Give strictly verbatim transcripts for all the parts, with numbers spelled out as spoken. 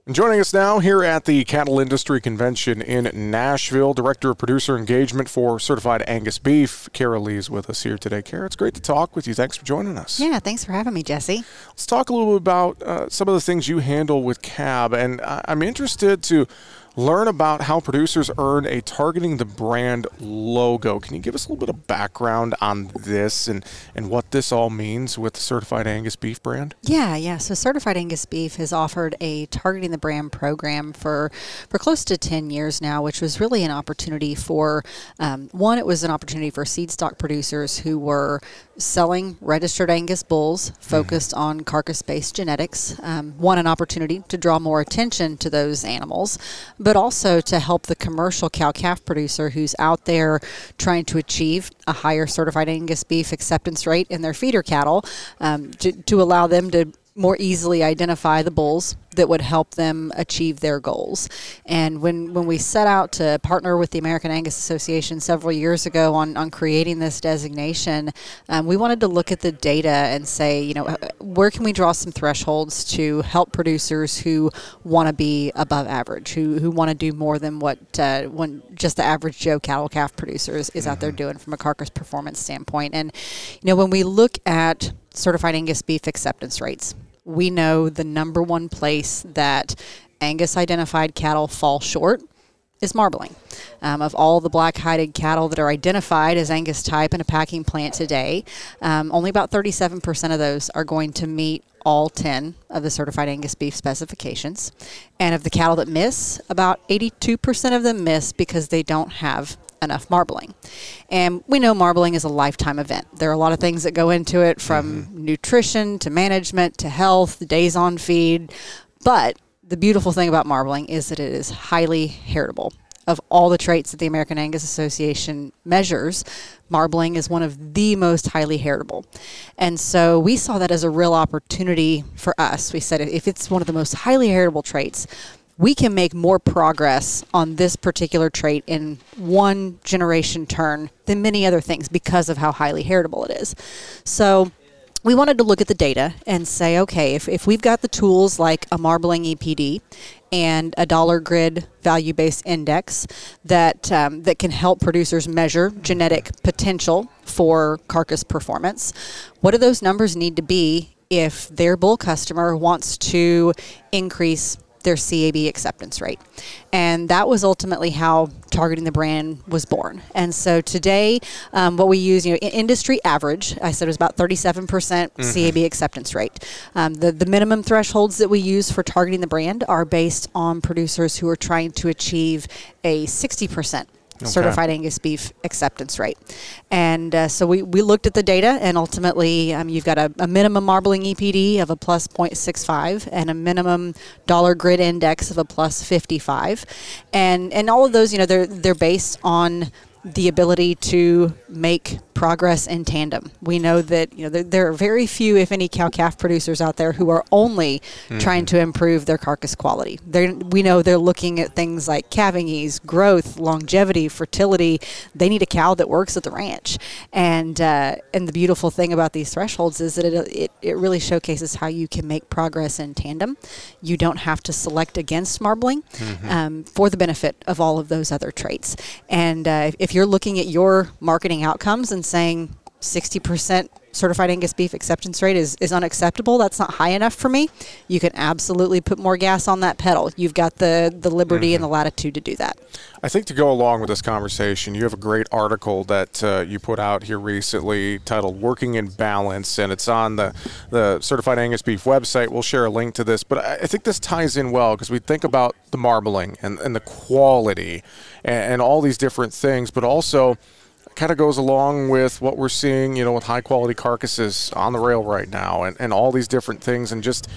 And joining us now here at the Cattle Industry Convention in Nashville, Director of Producer Engagement for Certified Angus Beef, Kara Lee is with us here today. Kara, it's great to talk with you. Thanks for joining us. Yeah, thanks for having me, Jesse. Let's talk a little bit about uh, some of the things you handle with C A B, and I- I'm interested to learn about how producers earn a Targeting the Brand logo. Can you give us a little bit of background on this and, and what this all means with the Certified Angus Beef brand? Yeah, yeah. So Certified Angus Beef has offered a Targeting the Brand program for, for close to ten years now, which was really an opportunity for, um, one, it was an opportunity for seed stock producers who were selling registered Angus bulls focused mm-hmm. on carcass-based genetics. Um, one, an opportunity to draw more attention to those animals, but also to help the commercial cow-calf producer who's out there trying to achieve a higher Certified Angus Beef acceptance rate in their feeder cattle, um, to, to allow them to more easily identify the bulls that would help them achieve their goals. And when, when we set out to partner with the American Angus Association several years ago on, on creating this designation, um, we wanted to look at the data and say, you know, where can we draw some thresholds to help producers who want to be above average, who who want to do more than what uh, when just the average Joe cattle calf producer is, is mm-hmm. out there doing from a carcass performance standpoint. And, you know, when we look at Certified Angus Beef acceptance rates, we know the number one place that Angus identified cattle fall short is marbling. Um, of all the black-hided cattle that are identified as Angus type in a packing plant today, um, only about thirty-seven percent of those are going to meet all ten of the Certified Angus Beef specifications. And of the cattle that miss, about eighty-two percent of them miss because they don't have enough marbling. And we know marbling is a lifetime event. There are a lot of things that go into it, from mm-hmm. nutrition to management to health, days on feed. But the beautiful thing about marbling is that it is highly heritable. Of all the traits that the American Angus Association measures, marbling is one of the most highly heritable. And so we saw that as a real opportunity for us. We said, if it's one of the most highly heritable traits, we can make more progress on this particular trait in one generation turn than many other things because of how highly heritable it is. So we wanted to look at the data and say, okay, if, if we've got the tools like a marbling E P D and a dollar grid value-based index that um, that can help producers measure genetic potential for carcass performance, what do those numbers need to be if their bull customer wants to increase their C A B acceptance rate? And that was ultimately how Targeting the Brand was born. And so today, um, what we use, you know, industry average, I said, was about thirty-seven percent mm-hmm. C A B acceptance rate. Um, the, the minimum thresholds that we use for Targeting the Brand are based on producers who are trying to achieve a sixty percent Okay. Certified Angus Beef acceptance rate. And uh, so we, we looked at the data, and ultimately um, you've got a, a minimum marbling E P D of a plus zero point six five and a minimum dollar grid index of a plus fifty-five. And and all of those, you know, they're they're based on the ability to make progress in tandem. We know that, you know, there, there are very few, if any, cow-calf producers out there who are only mm-hmm. trying to improve their carcass quality. They're, we know they're looking at things like calving ease, growth, longevity, fertility. They need a cow that works at the ranch. And uh, and the beautiful thing about these thresholds is that it, it, it really showcases how you can make progress in tandem. You don't have to select against marbling mm-hmm. um, for the benefit of all of those other traits. And uh, if you're looking at your marketing outcomes and saying sixty percent Certified Angus Beef acceptance rate is, is unacceptable, that's not high enough for me, you can absolutely put more gas on that pedal. You've got the, the liberty mm-hmm. and the latitude to do that. I think to go along with this conversation, you have a great article that uh, you put out here recently titled Working in Balance, and it's on the, the Certified Angus Beef website. We'll share a link to this, but I, I think this ties in well because we think about the marbling and, and the quality and, and all these different things, but also kind of goes along with what we're seeing, you know, with high quality carcasses on the rail right now and, and all these different things. And just,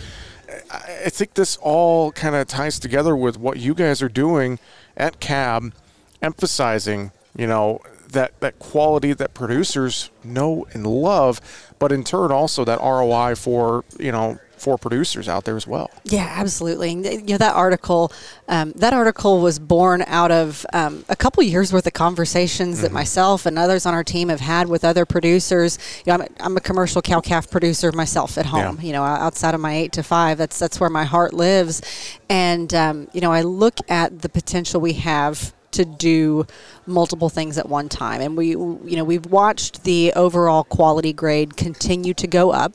I think this all kind of ties together with what you guys are doing at C A B, emphasizing, you know, that, that quality that producers know and love, but in turn also that R O I for, you know, for producers out there as well. Yeah, absolutely. And, you know, that article, um, that article was born out of um, a couple years worth of conversations mm-hmm. that myself and others on our team have had with other producers. You know, I'm a, I'm a commercial cow-calf producer myself at home. Yeah. You know, outside of my eight to five, that's that's where my heart lives. And um, you know, I look at the potential we have to do multiple things at one time. And we, you know, we've watched the overall quality grade continue to go up.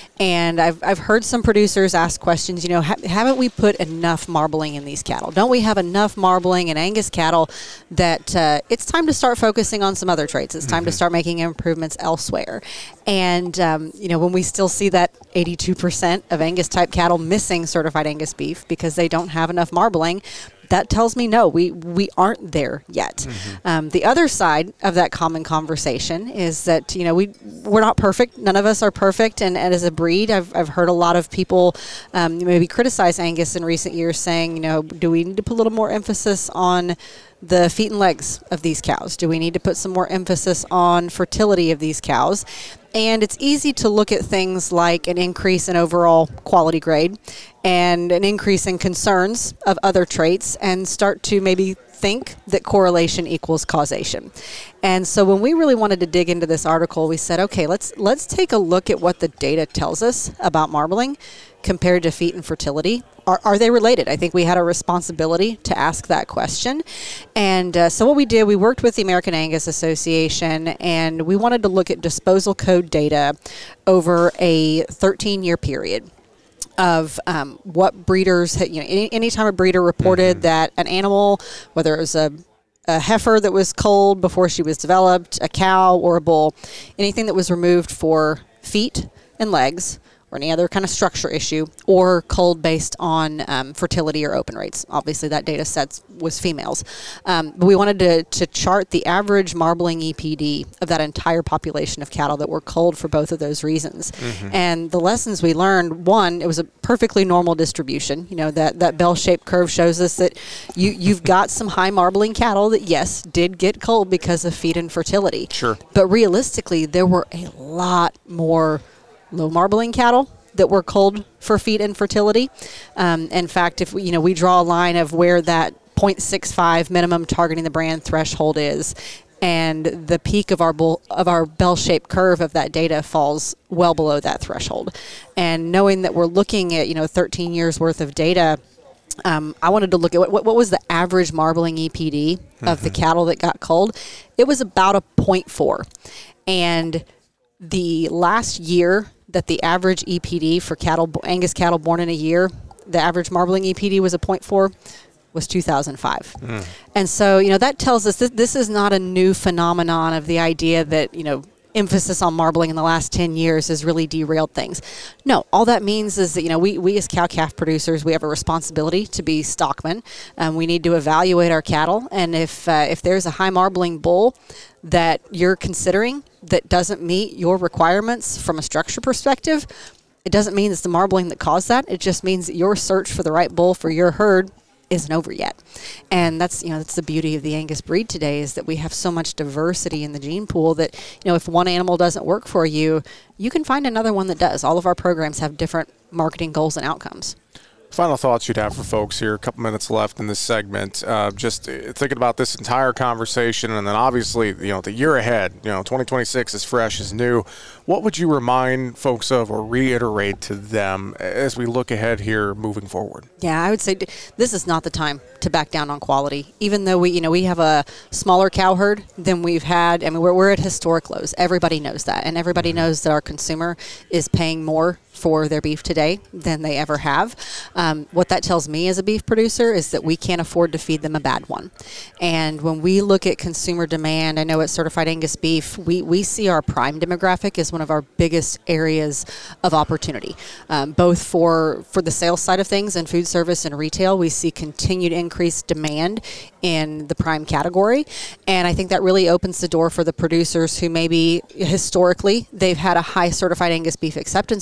And I've, I've heard some producers ask questions, you know, ha- haven't we put enough marbling in these cattle? Don't we have enough marbling in Angus cattle that uh, it's time to start focusing on some other traits? It's time mm-hmm. to start making improvements elsewhere. And, um, you know, when we still see that eighty-two percent of Angus type cattle missing certified Angus beef because they don't have enough marbling, that tells me no, we, we aren't there yet. Mm-hmm. Um, the other side of that common conversation is that, you know, we, we're not perfect. None of us are perfect. And, and as a breed, I've, I've heard a lot of people um, maybe criticize Angus in recent years saying, you know, do we need to put a little more emphasis on the feet and legs of these cows? Do we need to put some more emphasis on fertility of these cows? And it's easy to look at things like an increase in overall quality grade and an increase in concerns of other traits and start to maybe think that correlation equals causation. And so when we really wanted to dig into this article, we said, okay, let's let's take a look at what the data tells us about marbling compared to feet and fertility. Are, are they related? I think we had a responsibility to ask that question. And uh, so what we did, we worked with the American Angus Association, and we wanted to look at disposal code data over a thirteen-year period of um, what breeders, had, you know, any anytime a breeder reported mm-hmm. that an animal, whether it was a a heifer that was culled before she was developed, a cow or a bull, anything that was removed for feet and legs or any other kind of structure issue, or culled based on um, fertility or open rates. Obviously, that data set was females. Um, but we wanted to, to chart the average marbling E P D of that entire population of cattle that were culled for both of those reasons. Mm-hmm. And the lessons we learned, one, it was a perfectly normal distribution. You know, that, that bell-shaped curve shows us that you, you've got some high marbling cattle that, yes, did get culled because of feed and fertility. Sure. But realistically, there were a lot more low marbling cattle that were culled for feed and fertility. Um, in fact, if we, you know, we draw a line of where that zero point six five minimum targeting the brand threshold is, and the peak of our bull, of our bell-shaped curve of that data falls well below that threshold. And knowing that we're looking at, you know, thirteen years worth of data, Um, I wanted to look at what, what was the average marbling E P D mm-hmm. of the cattle that got culled. It was about a zero point four. And the last year that the average E P D for cattle, Angus cattle born in a year, the average marbling E P D was a zero point four, was two thousand five. Mm. And so, you know, that tells us that this is not a new phenomenon of the idea that, you know, emphasis on marbling in the last ten years has really derailed things. No, all that means is that, you know, we, we as cow-calf producers, we have a responsibility to be stockmen. Um, we need to evaluate our cattle. And if uh, if there's a high marbling bull that you're considering that doesn't meet your requirements from a structure perspective, it doesn't mean it's the marbling that caused that. It just means that your search for the right bull for your herd isn't over yet. And that's, you know, that's the beauty of the Angus breed today, is that we have so much diversity in the gene pool that, you know, if one animal doesn't work for you, you can find another one that does. All of our programs have different marketing goals and outcomes. Final thoughts you'd have for folks here, a couple minutes left in this segment. Uh, just thinking about this entire conversation, and then obviously, you know, the year ahead, you know, twenty twenty-six is fresh, is new. What would you remind folks of or reiterate to them as we look ahead here moving forward? Yeah, I would say this is not the time to back down on quality. Even though we, you know, we have a smaller cow herd than we've had. I mean, we're, we're at historic lows. Everybody knows that. And everybody mm-hmm. knows that our consumer is paying more for their beef today than they ever have. Um, what that tells me as a beef producer is that we can't afford to feed them a bad one. And when we look at consumer demand, I know at Certified Angus Beef, we, we see our prime demographic as one of our biggest areas of opportunity. Um, both for, for the sales side of things and food service and retail, we see continued increased demand in the prime category. And I think that really opens the door for the producers who maybe historically they've had a high Certified Angus Beef acceptance rate, but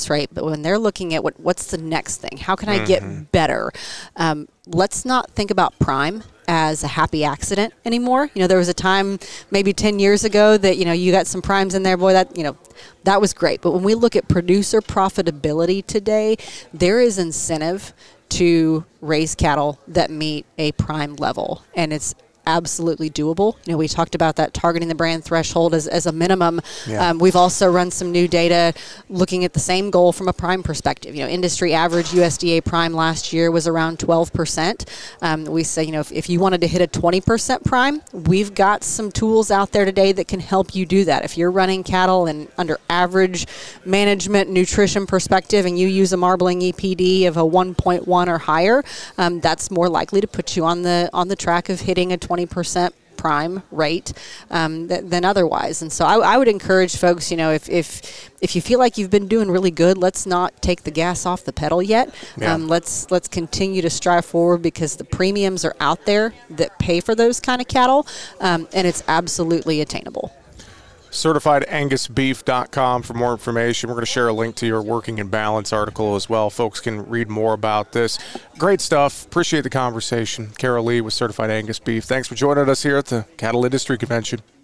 when they're looking at what what's the next thing, how can I mm-hmm. get better? Um, let's not think about prime as a happy accident anymore. You know, there was a time maybe ten years ago that, you know, you got some primes in there, boy, that, you know, that was great. But when we look at producer profitability today, there is incentive to raise cattle that meet a prime level, and it's absolutely doable. You know, we talked about that targeting the brand threshold as, as a minimum. Yeah. Um, we've also run some new data looking at the same goal from a prime perspective. You know, industry average U S D A prime last year was around twelve percent. Um, we say, you know, if, if you wanted to hit a twenty percent prime, we've got some tools out there today that can help you do that. If you're running cattle and under average management nutrition perspective and you use a marbling E P D of a one point one or higher, um, that's more likely to put you on the on the track of hitting a twenty percent prime rate um, th- than otherwise. And so I, I would encourage folks, you know, if, if if you feel like you've been doing really good, let's not take the gas off the pedal yet. Yeah. Um, let's let's continue to strive forward, because the premiums are out there that pay for those kind of cattle, um, and it's absolutely attainable. certified angus beef dot com for more information. We're going to share a link to your Working in Balance article as well. Folks can read more about this. Great stuff. Appreciate the conversation. Carol Lee with Certified Angus Beef. Thanks for joining us here at the Cattle Industry Convention.